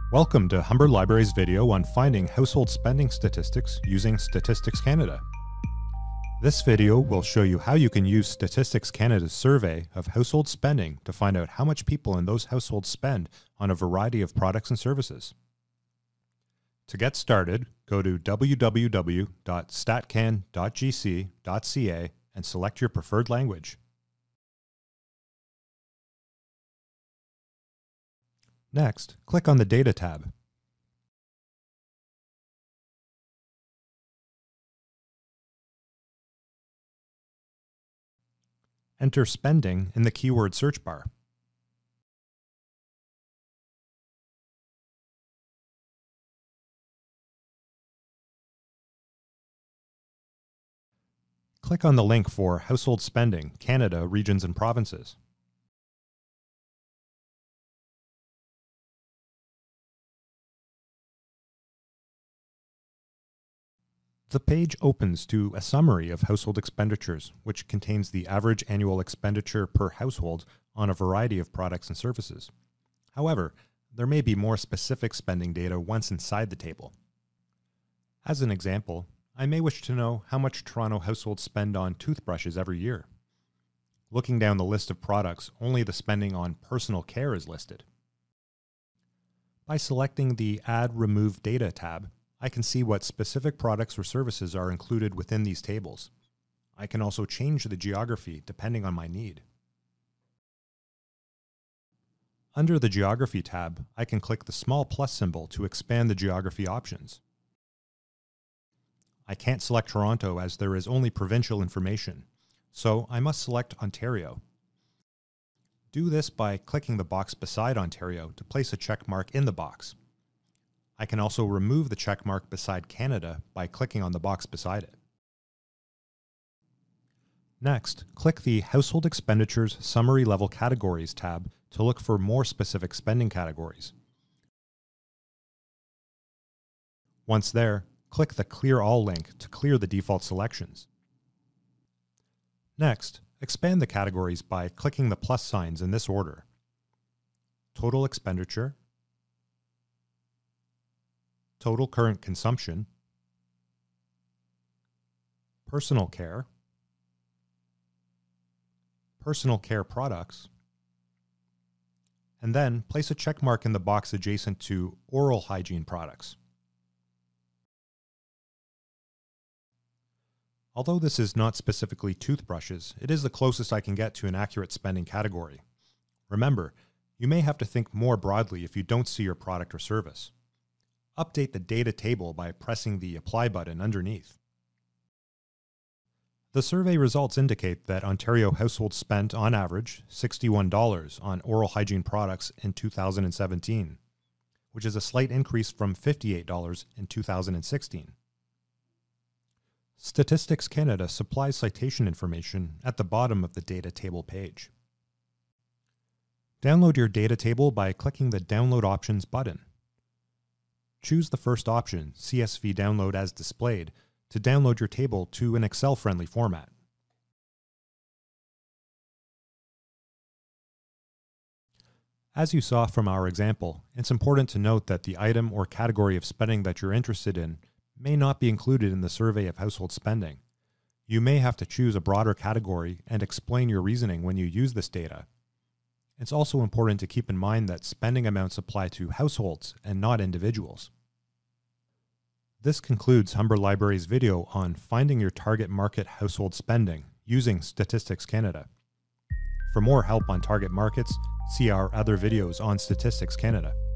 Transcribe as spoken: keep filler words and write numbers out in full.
Welcome to Humber Library's video on finding household spending statistics using Statistics Canada. This video will show you how you can use Statistics Canada's survey of household spending to find out how much people in those households spend on a variety of products and services. To get started, go to w w w dot statcan dot g c dot c a and select your preferred language. Next, click on the Data tab. Enter spending in the keyword search bar. Click on the link for Household Spending, Canada, Regions and Provinces. The page opens to a summary of household expenditures, which contains the average annual expenditure per household on a variety of products and services. However, there may be more specific spending data once inside the table. As an example, I may wish to know how much Toronto households spend on toothbrushes every year. Looking down the list of products, only the spending on personal care is listed. By selecting the Add Remove Data tab, I can see what specific products or services are included within these tables. I can also change the geography depending on my need. Under the Geography tab, I can click the small plus symbol to expand the geography options. I can't select Toronto as there is only provincial information, so I must select Ontario. Do this by clicking the box beside Ontario to place a check mark in the box. I can also remove the check mark beside Canada by clicking on the box beside it. Next, click the Household Expenditures Summary Level Categories tab to look for more specific spending categories. Once there, click the Clear All link to clear the default selections. Next, expand the categories by clicking the plus signs in this order: Total Expenditure, Total Current Consumption, Personal Care, Personal Care Products, and then place a check mark in the box adjacent to Oral Hygiene Products. Although this is not specifically toothbrushes, it is the closest I can get to an accurate spending category. Remember, you may have to think more broadly if you don't see your product or service. Update the data table by pressing the Apply button underneath. The survey results indicate that Ontario households spent, on average, sixty-one dollars on oral hygiene products in two thousand seventeen, which is a slight increase from fifty-eight dollars in two thousand sixteen. Statistics Canada supplies citation information at the bottom of the data table page. Download your data table by clicking the Download Options button. Choose the first option, C S V Download as Displayed, to download your table to an Excel-friendly format. As you saw from our example, it's important to note that the item or category of spending that you're interested in may not be included in the survey of household spending. You may have to choose a broader category and explain your reasoning when you use this data. It's also important to keep in mind that spending amounts apply to households and not individuals. This concludes Humber Library's video on finding your target market household spending using Statistics Canada. For more help on target markets, see our other videos on Statistics Canada.